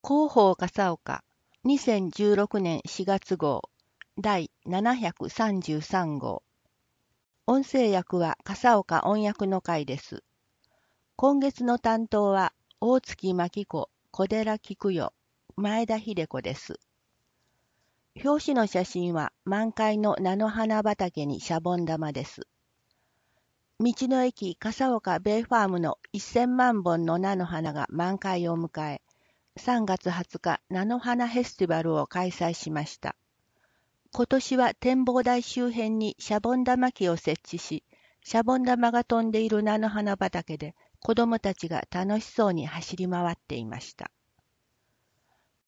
広報笠岡2016年4月号第733号。音声訳は笠岡音訳の会です。今月の担当は大月真紀子、小寺菊代、前田秀子です。表紙の写真は満開の菜の花畑にシャボン玉です。道の駅笠岡ベイファームの1000万本の菜の花が満開を迎え、3月20日菜の花フェスティバルを開催しました。今年は展望台周辺にシャボン玉機を設置し、シャボン玉が飛んでいる菜の花畑で子どもたちが楽しそうに走り回っていました。